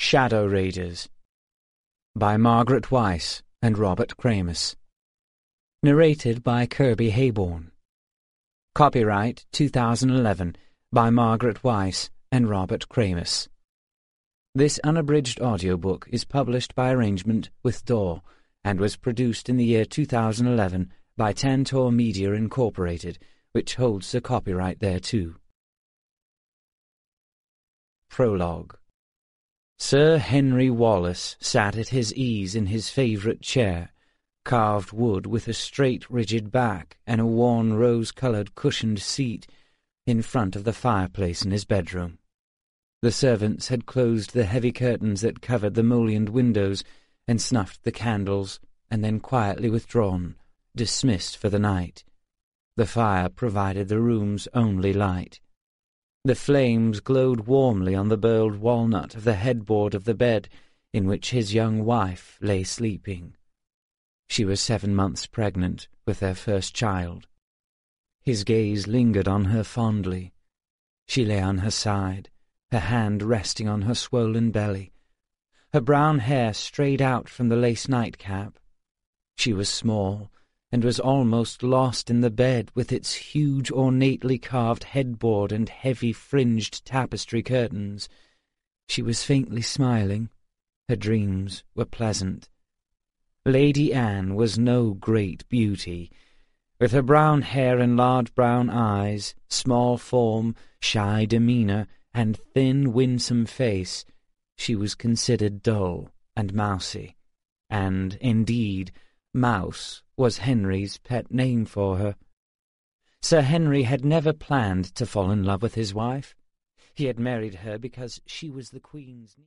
Shadow Raiders by Margaret Weis and Robert Kramus. Narrated by Kirby Hayborn. Copyright 2011 by Margaret Weis and Robert Kramus. This unabridged audiobook is published by arrangement with Daw and was produced in the year 2011 by Tantor Media Incorporated, which holds the copyright thereto. Prologue. Sir Henry Wallace sat at his ease in his favourite chair, carved wood with a straight, rigid back and a worn rose-coloured cushioned seat, in front of the fireplace in his bedroom. The servants had closed the heavy curtains that covered the mullioned windows and snuffed the candles, and then quietly withdrawn, dismissed for the night. The fire provided the room's only light. The flames glowed warmly on the burled walnut of the headboard of the bed in which his young wife lay sleeping. She was 7 months pregnant with their first child. His gaze lingered on her fondly. She lay on her side, her hand resting on her swollen belly. Her brown hair strayed out from the lace nightcap. She was small, and was almost lost in the bed with its huge ornately carved headboard and heavy fringed tapestry curtains. She was faintly smiling. Her dreams were pleasant. Lady Anne was no great beauty. With her brown hair and large brown eyes, small form, shy demeanour, and thin, winsome face, she was considered dull and mousy, and, indeed, Mouse was Henry's pet name for her. Sir Henry had never planned to fall in love with his wife. He had married her because she was the Queen's niece.